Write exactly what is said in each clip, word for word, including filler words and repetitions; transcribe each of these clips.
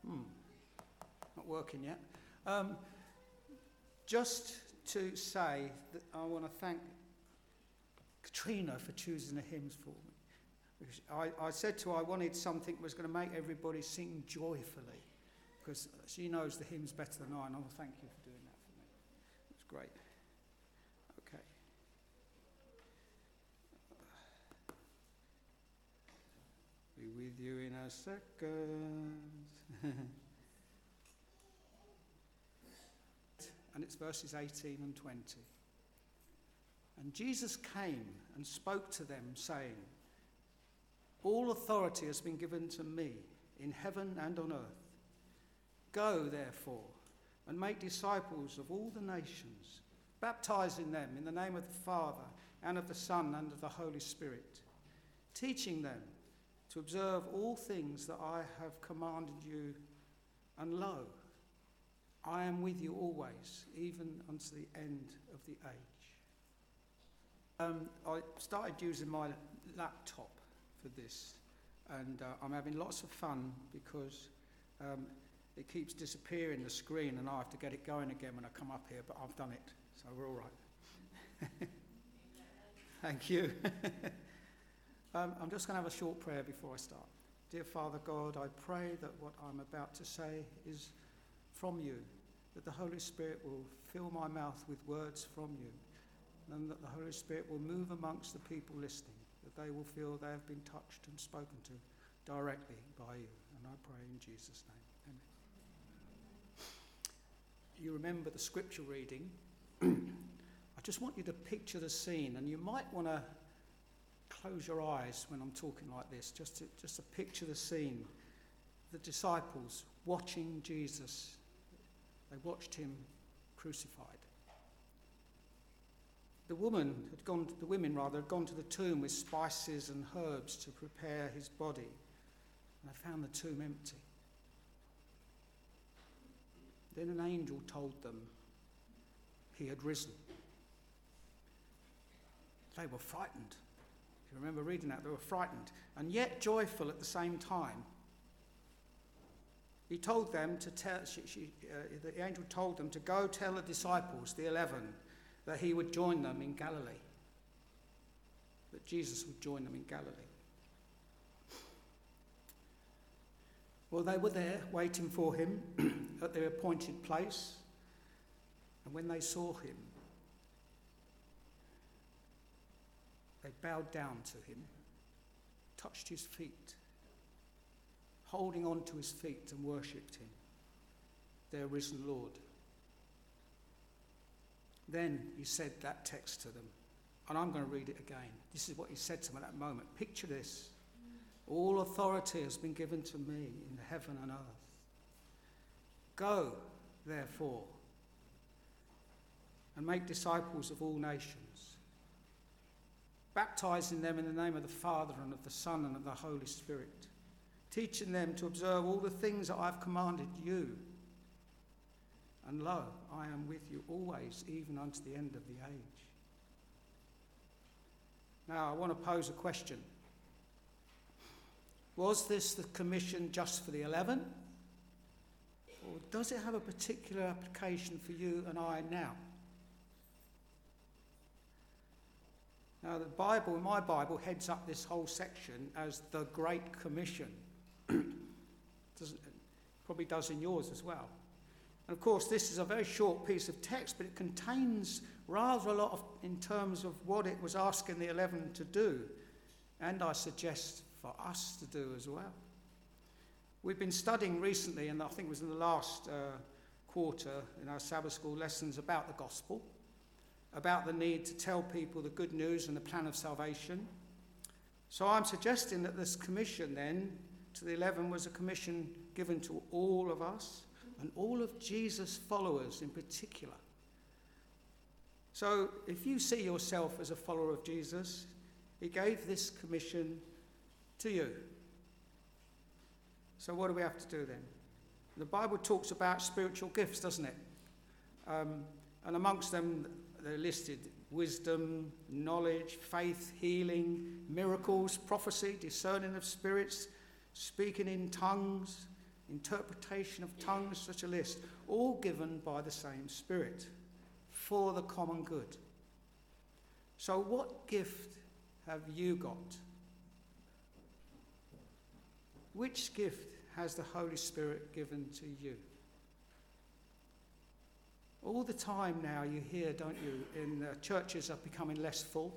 Hmm, not working yet. Um, just to say that I want to thank Katrina for choosing the hymns for me. Because I, I said to her I wanted something that was going to make everybody sing joyfully, because she knows the hymns better than I, and I want to thank you for doing that for me. It's great. Okay. Be with you in a second. And it's verses eighteen and twenty. And Jesus came and spoke to them, saying, all authority has been given to me in heaven and on earth. Go, therefore, and make disciples of all the nations, baptizing them in the name of the Father and of the Son and of the Holy Spirit, teaching them to observe all things that I have commanded you, and lo, I am with you always, even unto the end of the age. Um, I started using my laptop for this, and uh, I'm having lots of fun because um, it keeps disappearing the screen, and I have to get it going again when I come up here, but I've done it, so we're all right. Thank you. um, I'm just going to have a short prayer before I start. Dear Father God, I pray that what I'm about to say is from you, that the Holy Spirit will fill my mouth with words from you, and that the Holy Spirit will move amongst the people listening, that they will feel they have been touched and spoken to directly by you. And I pray in Jesus' name. Amen. You remember the scripture reading. I just want you to picture the scene, and you might want to close your eyes when I'm talking like this, just to, just to picture the scene. The disciples watching Jesus. They watched him crucified. The woman had gone, the women rather, had gone to the tomb with spices and herbs to prepare his body, and they found the tomb empty. Then an angel told them he had risen. They were frightened. If you remember reading that, they were frightened, and yet joyful at the same time. He told them to tell, she, she, uh, the angel told them to go tell the disciples, the eleven, that he would join them in Galilee. That Jesus would join them in Galilee. Well, they were there waiting for him at their appointed place. And when they saw him, they bowed down to him, touched his feet, holding on to his feet, and worshipped him, their risen Lord. Then he said that text to them, and I'm going to read it again. This is what he said to them at that moment. Picture this. All authority has been given to me in heaven and earth. Go, therefore, and make disciples of all nations, baptizing them in the name of the Father and of the Son and of the Holy Spirit, teaching them to observe all the things that I've commanded you. And lo, I am with you always, even unto the end of the age. Now, I want to pose a question. Was this the commission just for the eleven? Or does it have a particular application for you and I now? Now, the Bible, my Bible, heads up this whole section as the Great Commission. Doesn't, probably does in yours as well. And of course, this is a very short piece of text, but it contains rather a lot of, in terms of what it was asking the eleven to do, and I suggest for us to do as well. We've been studying recently, and I think it was in the last uh, quarter in our Sabbath school lessons, about the gospel, about the need to tell people the good news and the plan of salvation. So I'm suggesting that this commission then to the eleven was a commission given to all of us, and all of Jesus' followers in particular. So if you see yourself as a follower of Jesus, he gave this commission to you. So what do we have to do then? The Bible talks about spiritual gifts, doesn't it? Um, and amongst them, they're listed wisdom, knowledge, faith, healing, miracles, prophecy, discerning of spirits, speaking in tongues, interpretation of tongues, such a list, all given by the same Spirit for the common good. So what gift have you got? Which gift has the Holy Spirit given to you? All the time now you hear, don't you, in uh, churches are becoming less full.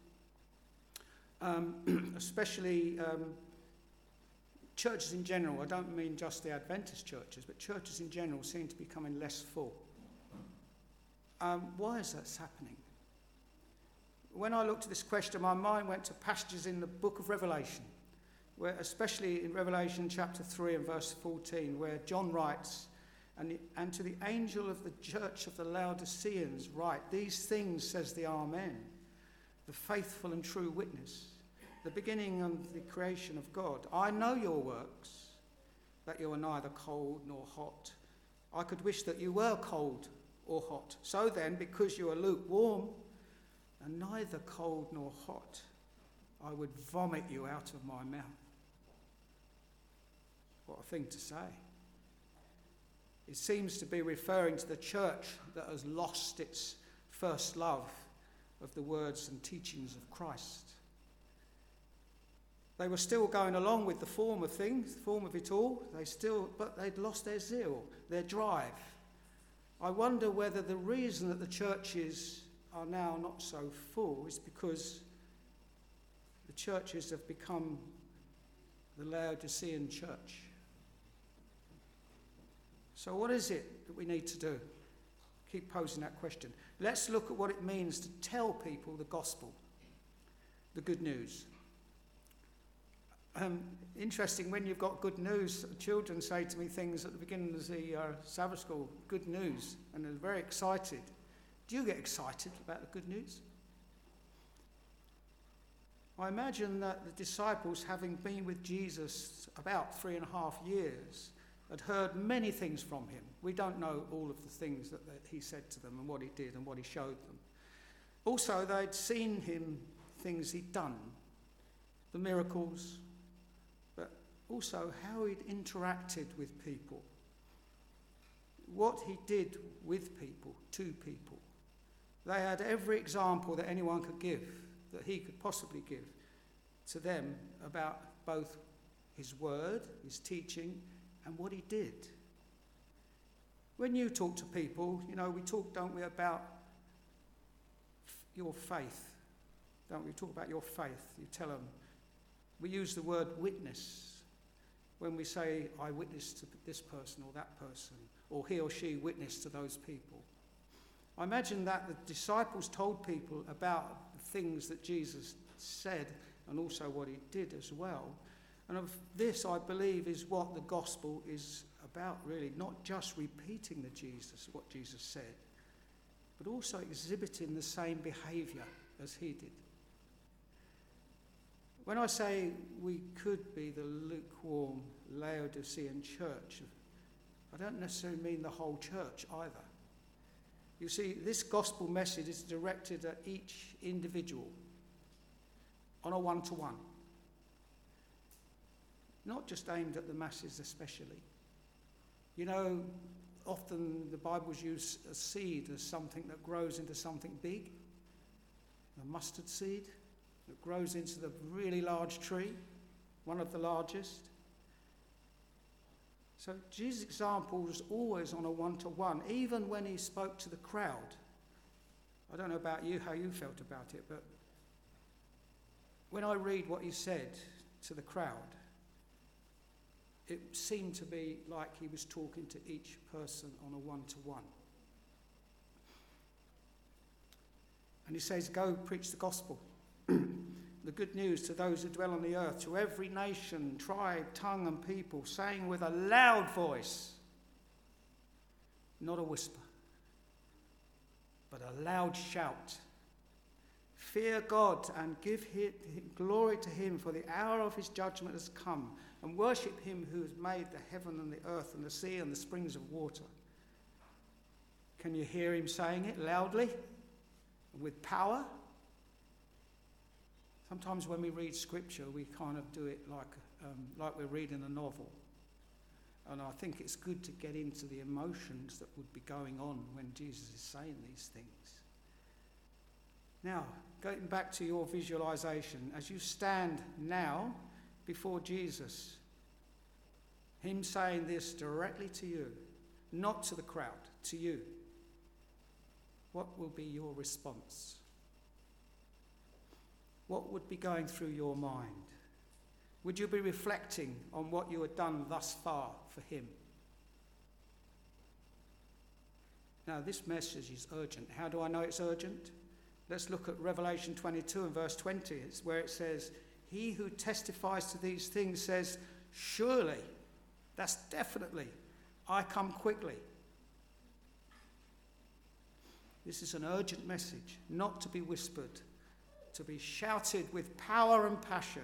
Um, especially um, churches in general. I don't mean just the Adventist churches, but churches in general seem to be becoming less full. Um, why is that happening? When I looked at this question, my mind went to passages in the book of Revelation, where, especially in Revelation chapter three and verse fourteen, where John writes, and, and to the angel of the church of the Laodiceans write, these things says the Amen, the faithful and true witness, the beginning of the creation of God. I know your works, that you are neither cold nor hot. I could wish that you were cold or hot. So then, because you are lukewarm and neither cold nor hot, I would vomit you out of my mouth. What a thing to say. It seems to be referring to the church that has lost its first love of the words and teachings of Christ. They were still going along with the form of things, the form of it all. They still, but they'd lost their zeal, their drive. I wonder whether the reason that the churches are now not so full is because the churches have become the Laodicean church. So what is it that we need to do? Keep posing that question. Let's look at what it means to tell people the gospel, the good news. Um, interesting, when you've got good news, children say to me things at the beginning of the uh, Sabbath school, good news, and they're very excited. Do you get excited about the good news? I imagine that the disciples, having been with Jesus about three and a half years, had heard many things from him. We don't know all of the things that, that he said to them and what he did and what he showed them. Also, they'd seen him, things he'd done, the miracles, but also how he'd interacted with people, what he did with people, to people. They had every example that anyone could give, that he could possibly give to them about both his word, his teaching, and what he did. When you talk to people, you know, we talk, don't we, about f- your faith, don't we? We talk about your faith. You tell them. We use the word witness when we say, I witnessed to this person or that person, or he or she witnessed to those people. I imagine that the disciples told people about the things that Jesus said and also what he did as well. And of this, I believe, is what the gospel is about, really. Not just repeating the Jesus, what Jesus said, but also exhibiting the same behaviour as he did. When I say we could be the lukewarm Laodicean church, I don't necessarily mean the whole church either. You see, this gospel message is directed at each individual on a one-to-one. Not just aimed at the masses especially. You know, often the Bible's use a seed as something that grows into something big. A mustard seed that grows into the really large tree, one of the largest. So Jesus' example was always on a one-to-one, even when he spoke to the crowd. I don't know about you, how you felt about it, but when I read what he said to the crowd, it seemed to be like he was talking to each person on a one-to-one. And he says, go preach the gospel, the good news to those who dwell on the earth, to every nation, tribe, tongue and people, saying with a loud voice, not a whisper, but a loud shout, fear God and give him glory to him, for the hour of his judgment has come, and worship him who has made the heaven and the earth and the sea and the springs of water. Can you hear him saying it loudly and with power? Sometimes when we read scripture, we kind of do it like, um, like we're reading a novel. And I think it's good to get into the emotions that would be going on when Jesus is saying these things. Now, going back to your visualization, as you stand now before Jesus, him saying this directly to you, not to the crowd, to you, what will be your response? What would be going through your mind? Would you be reflecting on what you had done thus far for him? Now, this message is urgent. How do I know it's urgent? Let's look at Revelation twenty-two and verse twenty. It's where it says, he who testifies to these things says, surely, that's definitely, I come quickly. This is an urgent message, not to be whispered, to be shouted with power and passion.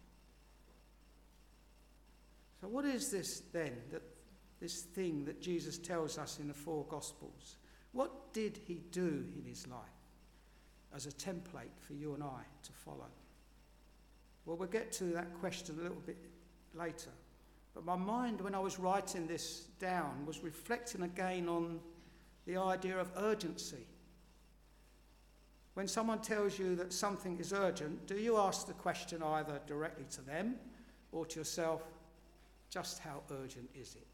So what is this then, that this thing that Jesus tells us in the four Gospels? What did he do in his life as a template for you and I to follow? Well, we'll get to that question a little bit later. But my mind, when I was writing this down, was reflecting again on the idea of urgency. When someone tells you that something is urgent, do you ask the question either directly to them or to yourself, just how urgent is it?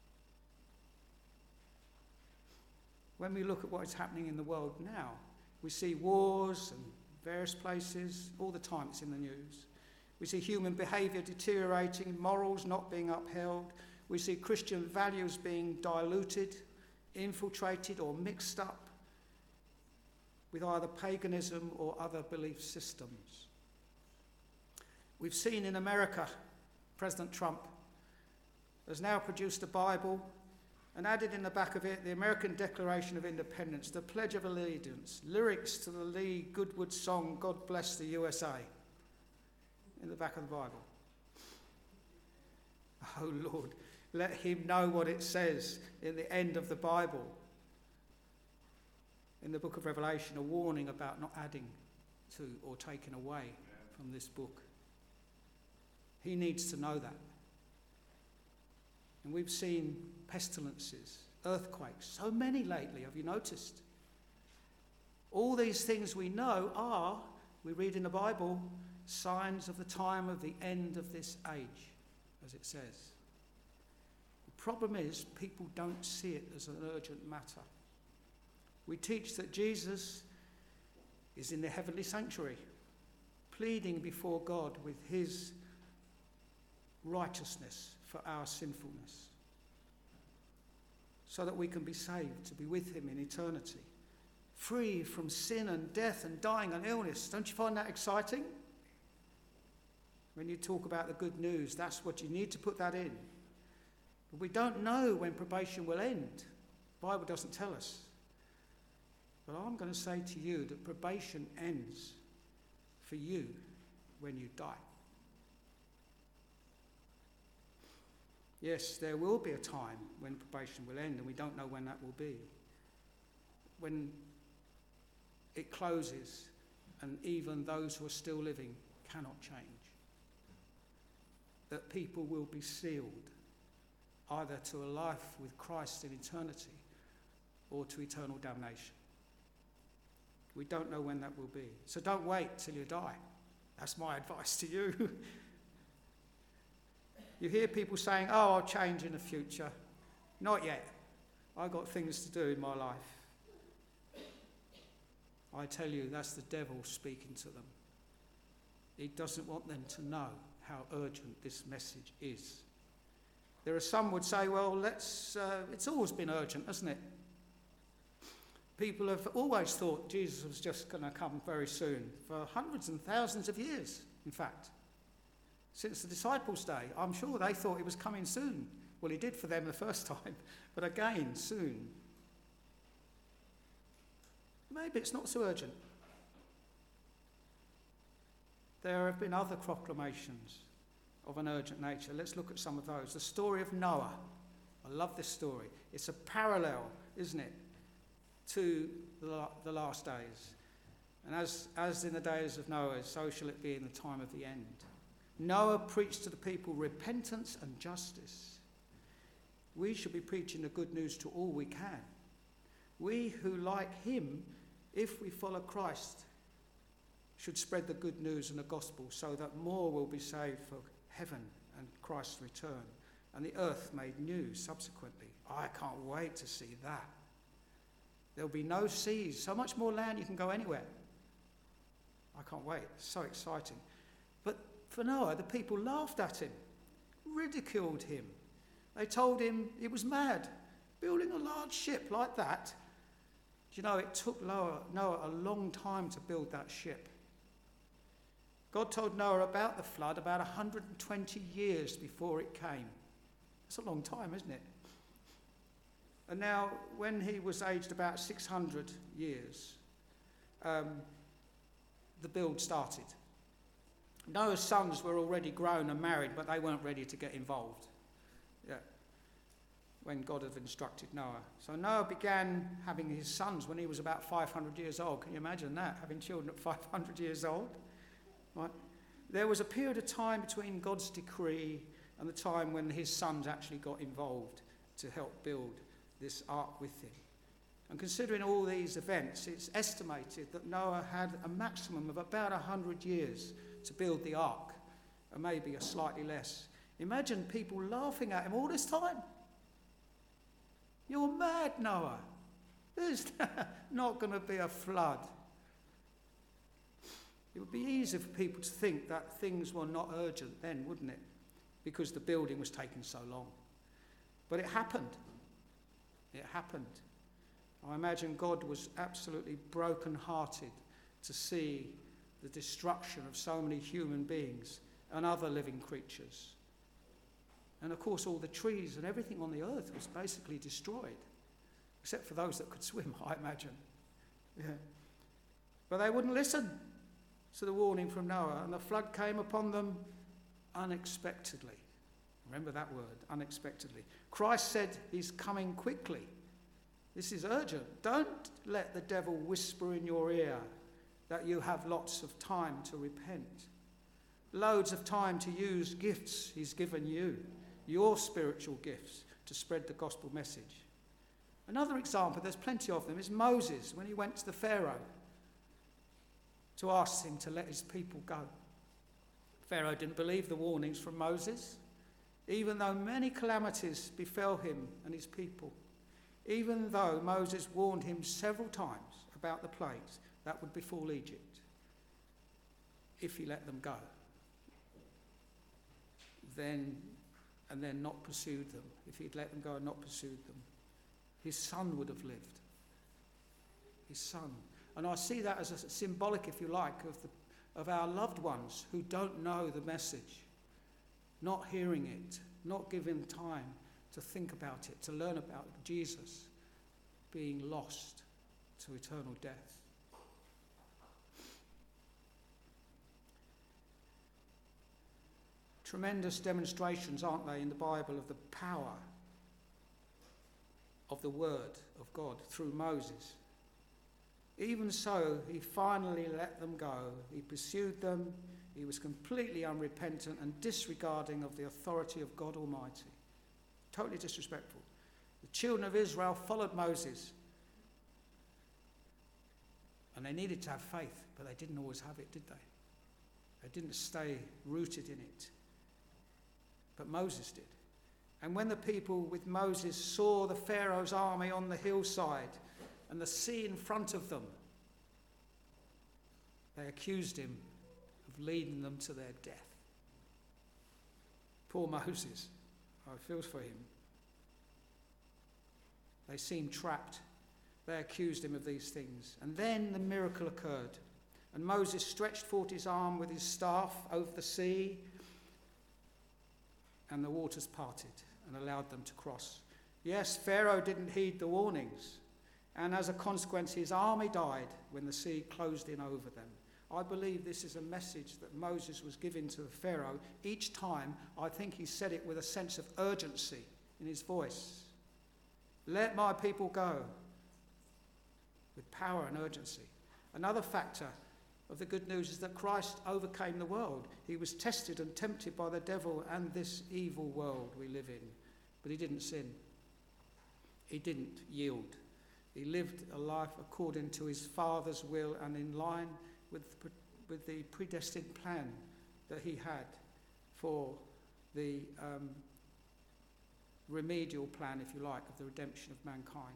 When we look at what is happening in the world now, we see wars and various places, all the time it's in the news. We see human behaviour deteriorating, morals not being upheld. We see Christian values being diluted, infiltrated or mixed up with either paganism or other belief systems. We've seen in America, President Trump has now produced a Bible and added in the back of it the American Declaration of Independence, the Pledge of Allegiance, lyrics to the Lee Goodwood song, God Bless the U S A, in the back of the Bible. Oh Lord, let him know what it says in the end of the Bible. In the book of Revelation, a warning about not adding to or taking away from this book. He needs to know that. And we've seen pestilences, earthquakes, so many lately, have you noticed? All these things we know are, we read in the Bible, signs of the time of the end of this age, as it says. The problem is, people don't see it as an urgent matter. We teach that Jesus is in the heavenly sanctuary, pleading before God with his righteousness for our sinfulness, so that we can be saved, to be with him in eternity, free from sin and death and dying and illness. Don't you find that exciting? When you talk about the good news, that's what you need to put that in. But we don't know when probation will end. The Bible doesn't tell us. But I'm going to say to you that probation ends for you when you die. Yes, there will be a time when probation will end, and we don't know when that will be. When it closes, and even those who are still living cannot change. That people will be sealed either to a life with Christ in eternity or to eternal damnation. We don't know when that will be. So don't wait till you die. That's my advice to you. You hear people saying, oh, I'll change in the future. Not yet. I've got things to do in my life. I tell you, that's the devil speaking to them. He doesn't want them to know how urgent this message is. There are some would say, well, let's, uh, it's always been urgent, hasn't it? People have always thought Jesus was just going to come very soon, for hundreds and thousands of years, in fact. Since the disciples' day, I'm sure they thought he was coming soon. Well, he did for them the first time, but again, soon. Maybe it's not so urgent. There have been other proclamations of an urgent nature. Let's look at some of those. The story of Noah. I love this story. It's a parallel, isn't it, to the, the last days. And as, as in the days of Noah, so shall it be in the time of the end. Noah preached to the people repentance and justice. We should be preaching the good news to all we can. We who, like him, if we follow Christ, should spread the good news and the gospel so that more will be saved for heaven and Christ's return, and the earth made new subsequently. I can't wait to see that. There'll be no seas, so much more land you can go anywhere. I can't wait, it's so exciting. But for Noah, the people laughed at him, ridiculed him. They told him it was mad, building a large ship like that. Do you know, it took Noah, Noah a long time to build that ship. God told Noah about the flood about one hundred twenty years before it came. That's a long time, isn't it? And now, when he was aged about six hundred years, um, the build started. Noah's sons were already grown and married, but they weren't ready to get involved. Yeah. When God had instructed Noah. So Noah began having his sons when he was about five hundred years old. Can you imagine that, having children at five hundred years old? Right. There was a period of time between God's decree and the time when his sons actually got involved to help build this ark with him. And considering all these events, it's estimated that Noah had a maximum of about one hundred years to build the ark, and maybe a slightly less. Imagine people laughing at him all this time. You're mad, Noah. There's not going to be a flood. It would be easy for people to think that things were not urgent then, wouldn't it? Because the building was taking so long. But it happened. It happened. I imagine God was absolutely broken-hearted to see the destruction of so many human beings and other living creatures. And of course, all the trees and everything on the earth was basically destroyed, except for those that could swim, I imagine. Yeah. But they wouldn't listen to the warning from Noah, and the flood came upon them unexpectedly. Remember that word, unexpectedly. Christ said he's coming quickly. This is urgent. Don't let the devil whisper in your ear that you have lots of time to repent. Loads of time to use gifts he's given you, your spiritual gifts, to spread the gospel message. Another example, there's plenty of them, is Moses when he went to the Pharaoh to ask him to let his people go. Pharaoh didn't believe the warnings from Moses, even though many calamities befell him and his people. Even though Moses warned him several times about the plagues that would befall Egypt if he let them go, then and then not pursued them. If he'd let them go and not pursued them, his son would have lived. His son. And I see that as a symbolic, if you like, of the of our loved ones who don't know the message, not hearing it, not giving time to think about it, to learn about Jesus, being lost to eternal death. Tremendous demonstrations, aren't they, in the Bible of the power of the word of God through Moses. Even so, he finally let them go. He pursued them. He was completely unrepentant and disregarding of the authority of God Almighty. Totally disrespectful. The children of Israel followed Moses. And they needed to have faith, but they didn't always have it, did they? They didn't stay rooted in it. But Moses did. And when the people with Moses saw the Pharaoh's army on the hillside and the sea in front of them, they accused him of leading them to their death. Poor Moses. I feel for him. They seemed trapped. They accused him of these things. And then the miracle occurred. And Moses stretched forth his arm with his staff over the sea, and the waters parted and allowed them to cross. Yes, Pharaoh didn't heed the warnings, and as a consequence, his army died when the sea closed in over them. I believe this is a message that Moses was giving to the Pharaoh. Each time, I think he said it with a sense of urgency in his voice. Let my people go, with power and urgency. Another factor of the good news is that Christ overcame the world. He was tested and tempted by the devil and this evil world we live in. But he didn't sin. He didn't yield. He lived a life according to his Father's will and in line with, with the predestined plan that he had for the um, remedial plan, if you like, of the redemption of mankind.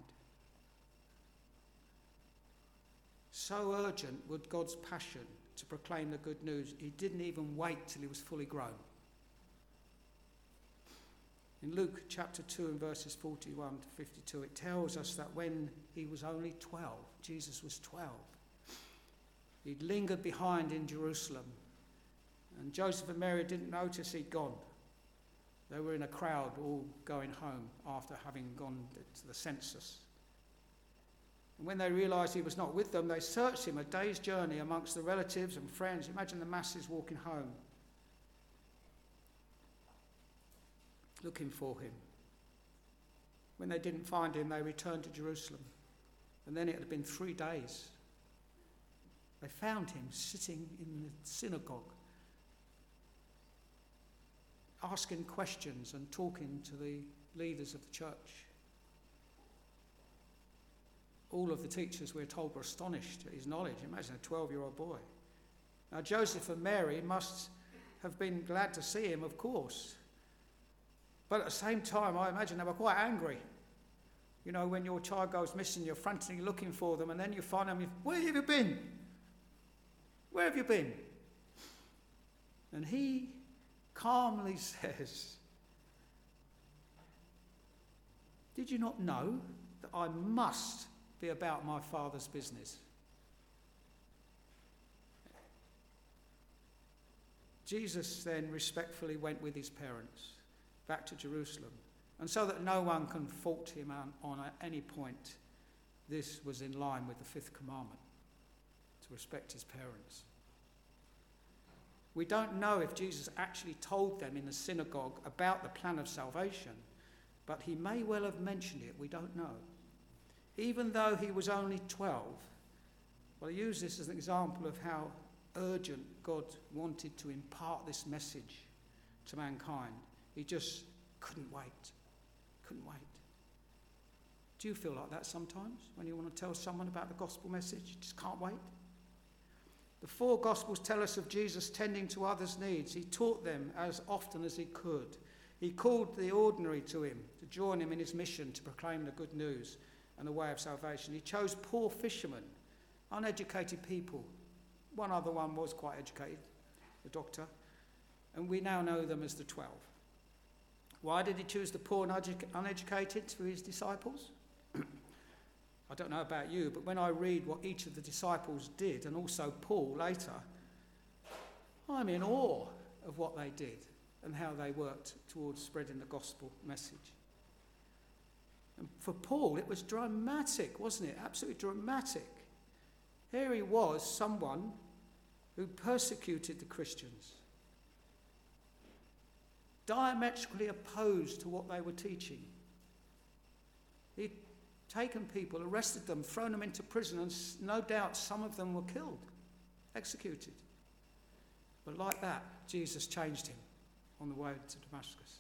So urgent was God's passion to proclaim the good news, he didn't even wait till he was fully grown. In Luke chapter two and verses forty-one to fifty-two, it tells us that when he was only twelve, Jesus was twelve, he'd lingered behind in Jerusalem, and Joseph and Mary didn't notice he'd gone. They were in a crowd all going home after having gone to the census. And when they realised he was not with them, they searched him a day's journey amongst the relatives and friends. Imagine the masses walking home, looking for him. When they didn't find him, they returned to Jerusalem. And then it had been three days. They found him sitting in the synagogue, asking questions and talking to the leaders of the church. All of the teachers, we're told, were astonished at his knowledge. Imagine a twelve-year-old boy. Now, Joseph and Mary must have been glad to see him, of course. But at the same time, I imagine they were quite angry. You know, when your child goes missing, you're frantically looking for them, and then you find them, where have you been? Where have you been? And he calmly says, did you not know that I must be about my Father's business? Jesus then respectfully went with his parents back to Jerusalem, and so that no one can fault him on, on at any point, this was in line with the fifth commandment, to respect his parents. We don't know if Jesus actually told them in the synagogue about the plan of salvation, but he may well have mentioned it, we don't know. Even though he was only twelve, well, I use this as an example of how urgent God wanted to impart this message to mankind. He just couldn't wait, couldn't wait. Do you feel like that sometimes when you want to tell someone about the gospel message? You just can't wait? The four Gospels tell us of Jesus tending to others' needs. He taught them as often as he could. He called the ordinary to him to join him in his mission to proclaim the good news and the way of salvation. He chose poor fishermen, uneducated people. One other one was quite educated, the doctor. And we now know them as the twelve. Why did he choose the poor and uneducated for his disciples? I don't know about you, but when I read what each of the disciples did, and also Paul later, I'm in awe of what they did and how they worked towards spreading the gospel message. And for Paul, it was dramatic, wasn't it? Absolutely dramatic. Here he was, someone who persecuted the Christians, diametrically opposed to what they were teaching. He'd taken people, arrested them, thrown them into prison, and no doubt some of them were killed, executed. But like that, Jesus changed him on the way to Damascus.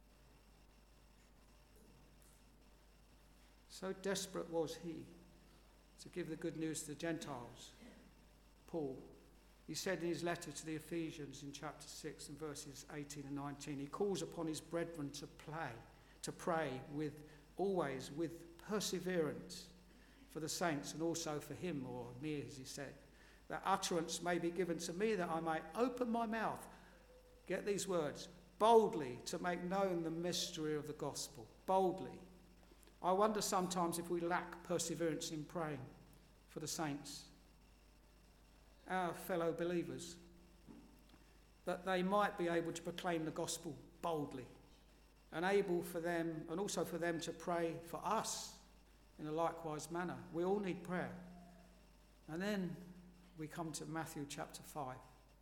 So desperate was he to give the good news to the Gentiles. Paul, he said in his letter to the Ephesians in chapter six and verses eighteen and nineteen, he calls upon his brethren to play, to pray with always with perseverance for the saints and also for him, or me as he said, that utterance may be given to me, that I may open my mouth, get these words, boldly to make known the mystery of the gospel. Boldly. I wonder sometimes if we lack perseverance in praying for the saints, our fellow believers, that they might be able to proclaim the gospel boldly, and able for them, and also for them to pray for us in a likewise manner. We all need prayer. And then we come to Matthew chapter five.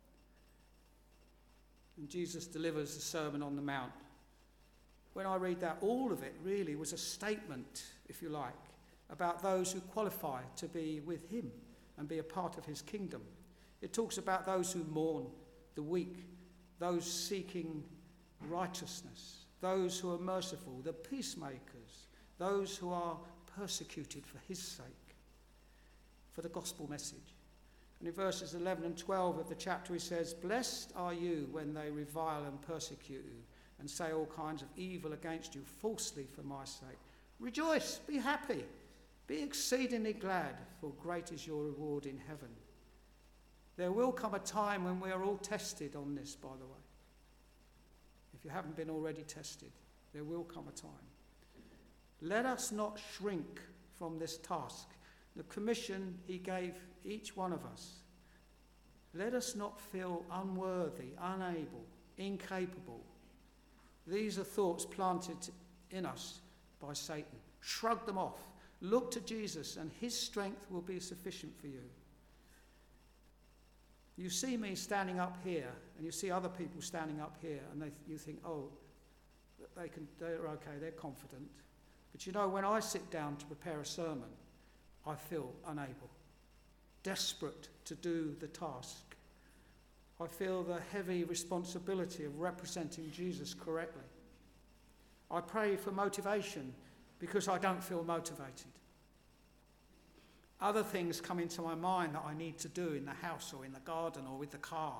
And Jesus delivers the Sermon on the Mount. When I read that, all of it really was a statement, if you like, about those who qualify to be with him and be a part of his kingdom. It talks about those who mourn, the weak, those seeking righteousness, those who are merciful, the peacemakers, those who are persecuted for his sake, for the gospel message. And in verses eleven and twelve of the chapter he says, "Blessed are you when they revile and persecute you and say all kinds of evil against you falsely for my sake. Rejoice, be happy, be exceedingly glad, for great is your reward in heaven." There will come a time when we are all tested on this, by the way. If you haven't been already tested, there will come a time. Let us not shrink from this task, the commission he gave each one of us. Let us not feel unworthy, unable, incapable. These are thoughts planted in us by Satan. Shrug them off. Look to Jesus, and his strength will be sufficient for you. You see me standing up here, and you see other people standing up here, and they, you think, oh, they can, they're okay, they're confident. But you know, when I sit down to prepare a sermon, I feel unable, desperate to do the task. I feel the heavy responsibility of representing Jesus correctly. I pray for motivation because I don't feel motivated. Other things come into my mind that I need to do in the house or in the garden or with the car.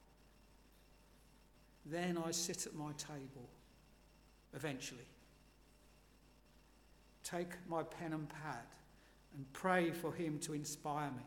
Then I sit at my table, eventually. Take my pen and pad and pray for him to inspire me.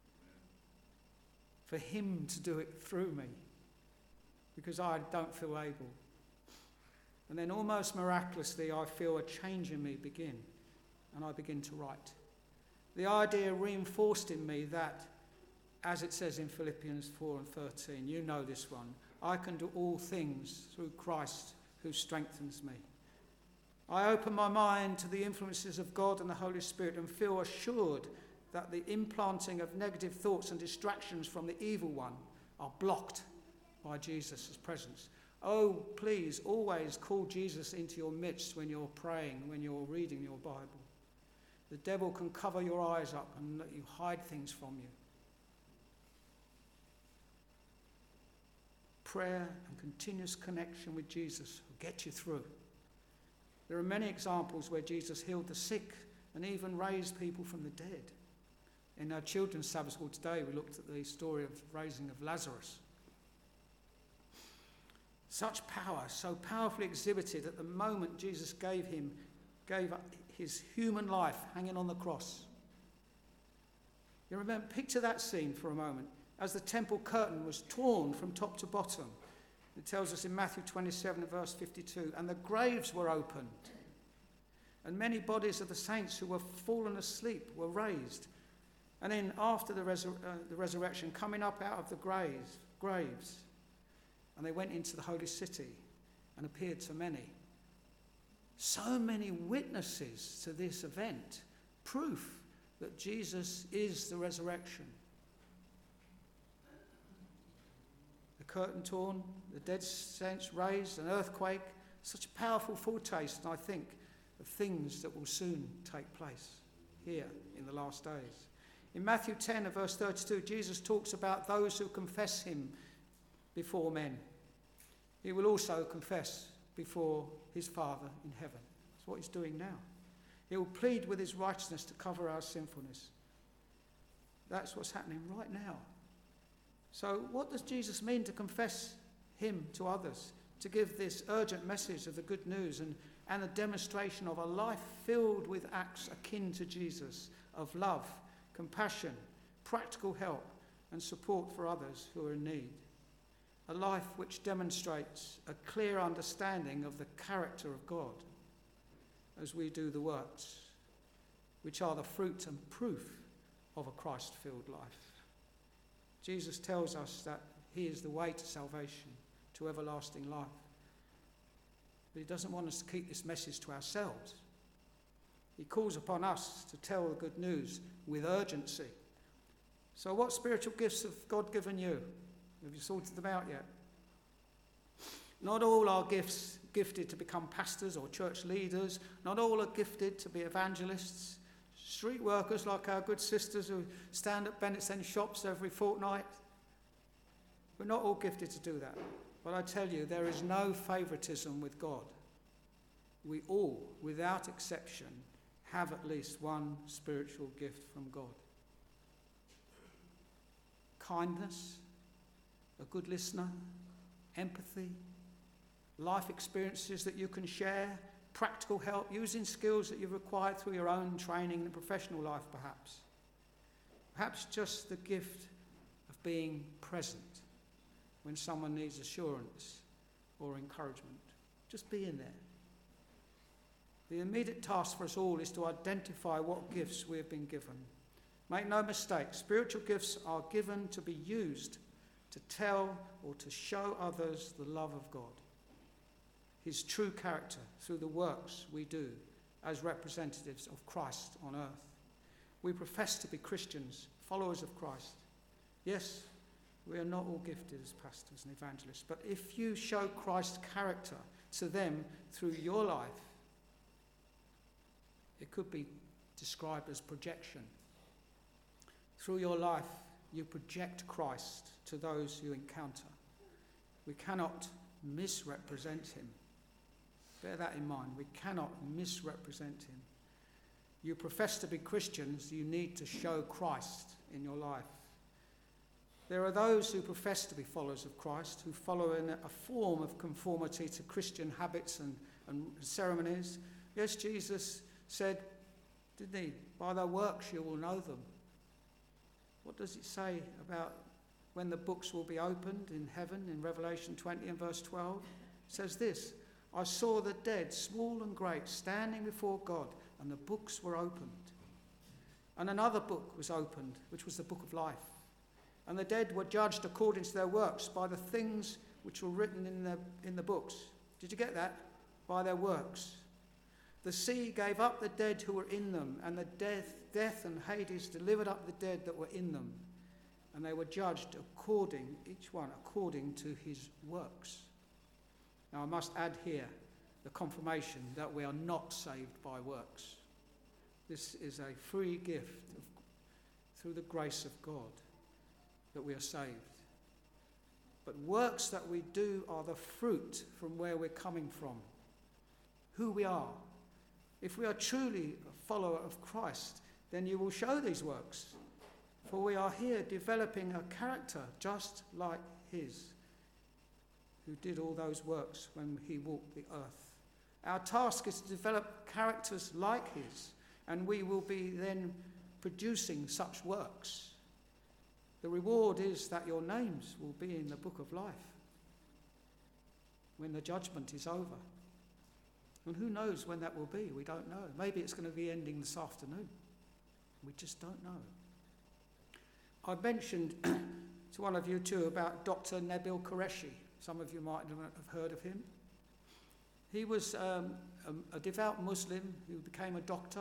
For him to do it through me, because I don't feel able. And then almost miraculously I feel a change in me begin, and I begin to write. The idea reinforced in me that, as it says in Philippians four and thirteen, you know this one, I can do all things through Christ who strengthens me. I open my mind to the influences of God and the Holy Spirit and feel assured that the implanting of negative thoughts and distractions from the evil one are blocked by Jesus' presence. Oh, please always call Jesus into your midst when you're praying, when you're reading your Bible. The devil can cover your eyes up and let you hide things from you. Prayer and continuous connection with Jesus will get you through. There are many examples where Jesus healed the sick and even raised people from the dead. In our children's Sabbath school today, we looked at the story of the raising of Lazarus. Such power, so powerfully exhibited at the moment Jesus gave him, gave up his human life hanging on the cross. You remember, picture that scene for a moment, as the temple curtain was torn from top to bottom. It tells us in Matthew twenty-seven, verse fifty-two, and the graves were opened, and many bodies of the saints who were fallen asleep were raised. And then after the, resur- uh, the resurrection, coming up out of the graves, graves, and they went into the holy city and appeared to many. So many witnesses to this event, proof that Jesus is the resurrection. The curtain torn, the dead saints raised, an earthquake, such a powerful foretaste, I think, of things that will soon take place here in the last days. In Matthew ten, verse thirty-two, Jesus talks about those who confess him before men. He will also confess before his Father in heaven. That's what he's doing now. He will plead with his righteousness to cover our sinfulness. That's what's happening right now. So what does Jesus mean to confess him to others? To give this urgent message of the good news and, and a demonstration of a life filled with acts akin to Jesus, of love, compassion, practical help, and support for others who are in need. A life which demonstrates a clear understanding of the character of God as we do the works, which are the fruit and proof of a Christ-filled life. Jesus tells us that he is the way to salvation, to everlasting life. But he doesn't want us to keep this message to ourselves. He calls upon us to tell the good news with urgency. So what spiritual gifts have God given you? Have you sorted them out yet? Not all are gifts gifted to become pastors or church leaders. Not all are gifted to be evangelists. Street workers like our good sisters who stand at Bennett's End shops every fortnight. We're not all gifted to do that. But I tell you, there is no favoritism with God. we all, without exception, have at least one spiritual gift from God. Kindness, a good listener, empathy, life experiences that you can share, practical help, using skills that you've acquired through your own training and professional life perhaps. Perhaps just the gift of being present when someone needs assurance or encouragement. Just being there. The immediate task for us all is to identify what gifts we have been given. Make no mistake, spiritual gifts are given to be used to tell or to show others the love of God, his true character through the works we do as representatives of Christ on earth. We profess to be Christians, followers of Christ. Yes, we are not all gifted as pastors and evangelists, but if you show Christ's character to them through your life, it could be described as projection. Through your life, you project Christ to those you encounter. We cannot misrepresent him. Bear that in mind. We cannot misrepresent him. You profess to be Christians, you need to show Christ in your life. There are those who profess to be followers of Christ, who follow in a form of conformity to Christian habits and, and ceremonies. Yes, Jesus said, didn't he? By their works you will know them. What does it say about when the books will be opened in heaven in Revelation twenty and verse twelve? It says this, I saw the dead, small and great, standing before God, and the books were opened. And another book was opened, which was the book of life. And the dead were judged according to their works by the things which were written in the, in the books. Did you get that? By their works. The sea gave up the dead who were in them, and the death, death and Hades delivered up the dead that were in them. And they were judged according, each one according to his works. Now I must add here the confirmation that we are not saved by works. This is a free gift of, through the grace of God that we are saved. But works that we do are the fruit from where we're coming from, who we are. If we are truly a follower of Christ, then you will show these works. For we are here developing a character just like his, who did all those works when he walked the earth. Our task is to develop characters like his, and we will be then producing such works. The reward is that your names will be in the book of life when the judgment is over. And who knows when that will be? We don't know. Maybe it's going to be ending this afternoon. We just don't know. I mentioned to one of you too about Doctor Nabil Qureshi. Some of you might have heard of him. He was um, a, a devout Muslim who became a doctor.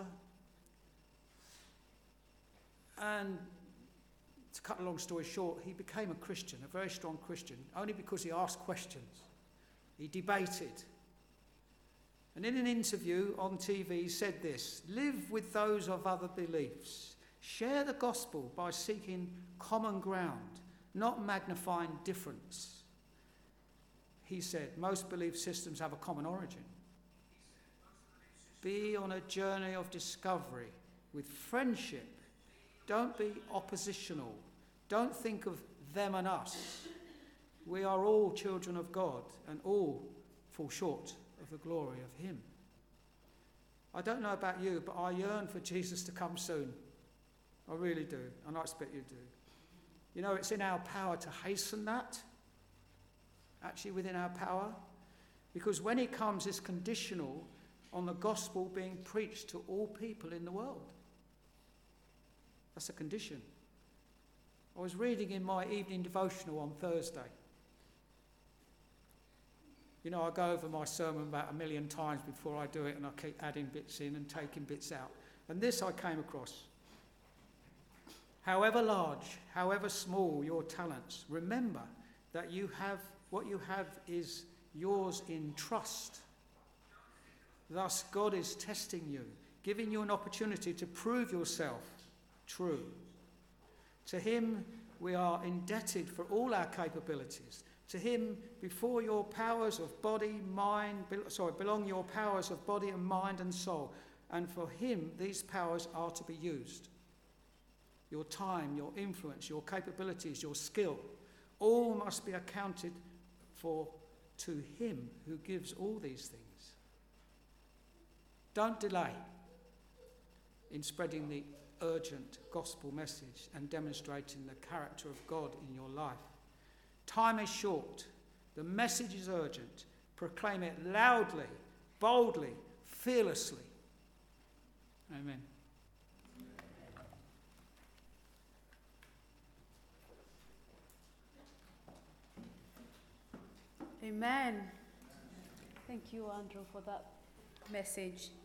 And to cut a long story short, he became a Christian, a very strong Christian, only because he asked questions. He debated. And in an interview on T V, he said this, live with those of other beliefs. Share the gospel by seeking common ground, not magnifying difference. He said, most belief systems have a common origin. Be on a journey of discovery with friendship. Don't be oppositional. Don't think of them and us. We are all children of God and all fall short of the glory of him. I don't know about you, but I yearn for Jesus to come soon. I really do, and I expect you do. You know, it's in our power to hasten that, actually within our power, because when he comes, it's conditional on the gospel being preached to all people in the world. That's a condition. I was reading in my evening devotional on Thursday. You know, I go over my sermon about a million times before I do it, and I keep adding bits in and taking bits out. And this I came across. However large, however small your talents, remember that you have what you have is yours in trust. Thus, God is testing you, giving you an opportunity to prove yourself true. To him, we are indebted for all our capabilities, To him, before your powers of body, mind, be, sorry, belong your powers of body and mind and soul. And for him, these powers are to be used. Your time, your influence, your capabilities, your skill, all must be accounted for to him who gives all these things. Don't delay in spreading the urgent gospel message and demonstrating the character of God in your life. Time is short. The message is urgent. Proclaim it loudly, boldly, fearlessly. Amen. Amen. Thank you, Andrew, for that message.